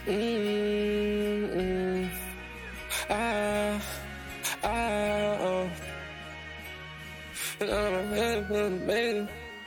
Amazing.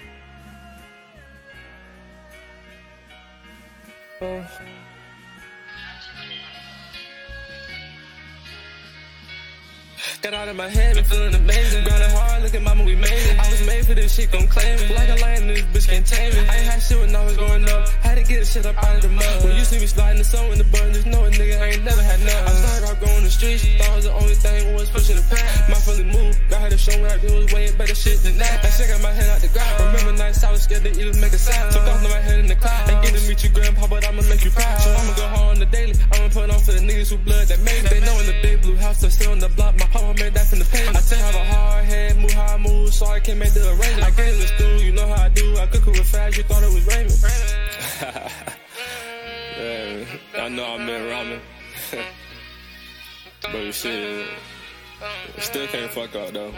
Got out of my head, been feeling amazing. Grinding hard, look at mama, we made it. I was made for this shit, gon' claim it. Like a lion, this bitch can't tame it. I ain't had shit when I was growing up. Had to get the shit up out of the mud. When you see me sliding the soul in the button, just know a nigga ain't never had none. I started out growing the streets, thought it was the only thing was pushing the pack. My fully move, got her to show me I do was way better shit than that. That shit got my head out the ground. Remember nights I was scared to even make a sound. Took off my head in the cloud. Ain't get to meet you, grandpa, but I'ma make you proud. So I'ma go hard on the daily. I'ma put on for the niggas who blood that made it. They know in the big blue house, I stay on the block. My papa made that from the pain. I tell you, have a hard head, move how I move, so I can't make the arrangement. I get in the stool, you know how I do. I cook it with fast, you thought it was Raymond. Man, I know I meant ramen. But shit, still can't fuck up though.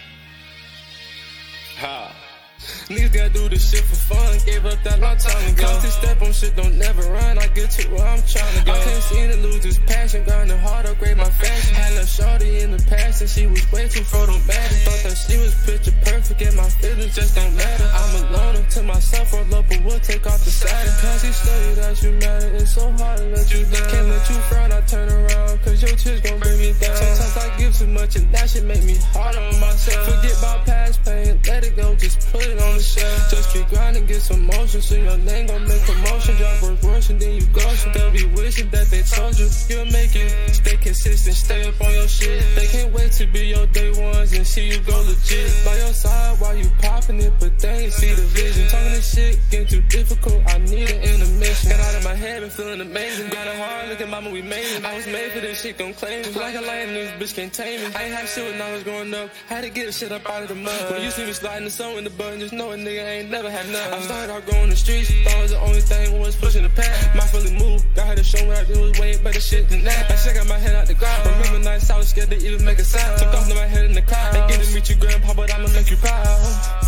Ha. Niggas gotta do this shit for fun. Gave up that long time ago. Constant step on shit, don't never run. I get to where I'm trying to go. I can't seem to lose this passion. Grinding hard, upgrade my fashion. Had a shorty in the past and she was way too photomatic. Thought that she was picture perfect and my feelings just don't matter. I'm alone to myself, roll up a wood, take off the saddle. Cause he studied that you matter. It's so hard to let you down. Can't let you frown, I turn around. Cause your tears gon' bring me down. Sometimes I give too much and that shit make me hard on myself. Forget about past pain, let it go, just put it on the shelf. Just keep grinding, get some motion. So your name gon' make commotion. Job work worse and then you go. So they'll be wishing that they told you you'll make it. Stay consistent, stay up on your shit. They can't wait to be your day ones and see you go legit. By your side while you popping it, but they ain't see the vision. Talking this shit getting too difficult, I need an intermission. Got out of my head, been feeling amazing. Grinding hard, look at mama, we made it. I was made for this shit, gon' claim it. Like a lion, this bitch can't tame it. I ain't had shit when I was growing up. Had to get the shit up out of the mud. When you see me sliding the soul in the button, just know a nigga ain't never had none. I started out growing the streets, thought it was the only thing was pushing the pack. My fully move, got her to show me I do was way better shit than that. That shit got my head out the ground. Remember nights I was scared to even make a sound. Took off my head in the cloud. Ain't get to meet you, grandpa, but I'ma make you proud.